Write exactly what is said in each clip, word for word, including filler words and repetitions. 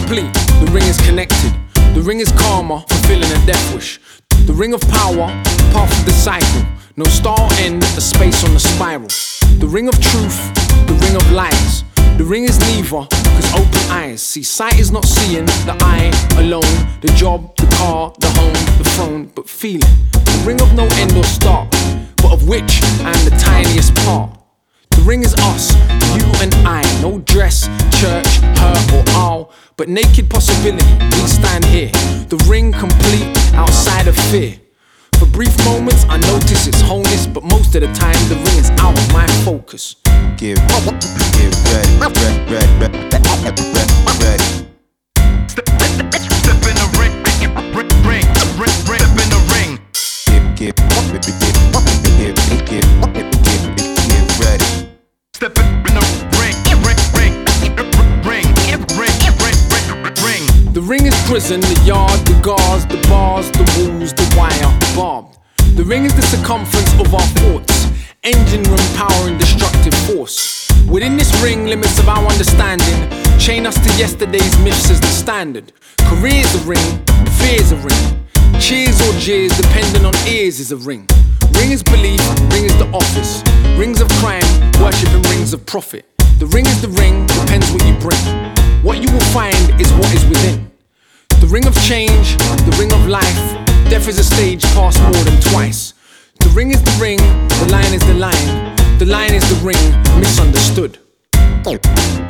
complete, the ring is connected. The ring is karma, fulfilling a death wish. The ring of power, path of the cycle. No star end, a space on the spiral. The ring of truth, the ring of lies. The ring is neither, cause open eyes. See, sight is not seeing, the eye alone. The job, the car, the home, the throne, but feeling. The ring of no end or start, but of which I am the tiniest part. The ring is us, you and I. No dress, church, her or our, but naked possibility, we stand here. The ring complete, outside of fear. For brief moments I notice its wholeness, but most of the time the ring is out of my focus. Get, get ready, ready, ready, ready, ready. Step, step in the ring, ring, ring, ring, step in the ring. Get, get, get, get, get, get, get ready. Step in the ring, ring, ring, ring, ring, ring, ring. The ring is prison, the yard, the guards, the bars, the walls, the wire, barbed. The ring is the circumference of our thoughts, engine room power and destructive force. Within this ring, limits of our understanding chain us to yesterday's myths as the standard. Career's a ring, fear's a ring. Cheers or jeers, depending on ears, is a ring. Ring is belief, ring is the office. Rings of crime, worshipping rings of profit. The ring is the ring, depends what you bring. What you will find is what is within. The ring of change, the ring of life. Death is a stage passed more than twice. The ring is the ring, the line is the line. The line is the ring, misunderstood. Get,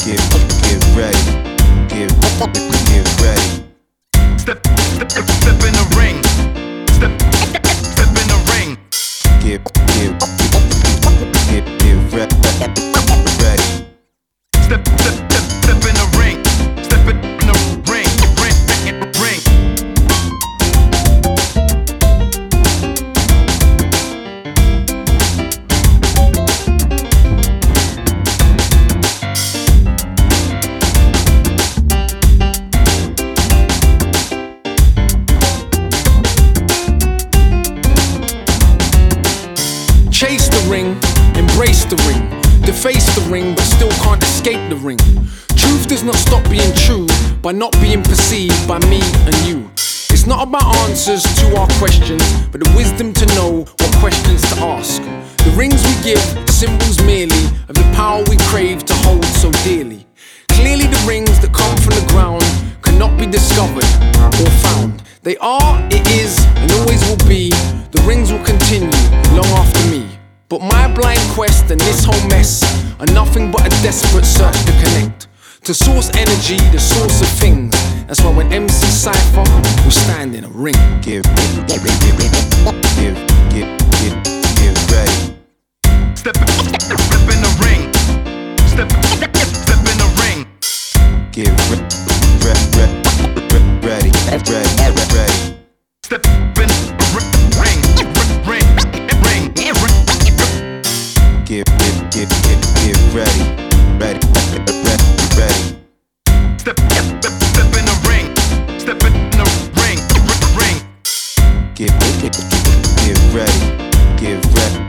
get ready, get, get ready. Step, step, step in the ring. Step, step in the ring. Get, get, get, get ready, ready. Step, step, step, step in the ring. Step in the ring, ring, ring, ring. Chase the ring, embrace the ring. Deface the ring, but still can't escape the ring. Truth does not stop being true by not being perceived by me and you. It's not about answers to our questions, but the wisdom to know what questions to ask. The rings we give, symbols merely of the power we crave to hold so dearly. Clearly the rings that come from the ground cannot be discovered or found. They are, it is, and always will be. The rings will continue long after me. But my blind quest and this whole mess are nothing but a desperate search to connect to source energy, the source of things. That's why when M C Cypher will stand in a ring. Get, get, get, get, get, get, get ready. Step, step in the ring. Step, step in the ring. Get re, re, re, ready, ready, ready. Step in the ring, ring, ring, ring. Get, get, get, get, get ready, ready, ready, ready. Step, step, step in the ring. Step in the ring, ring. Get, get, get, get ready, get ready.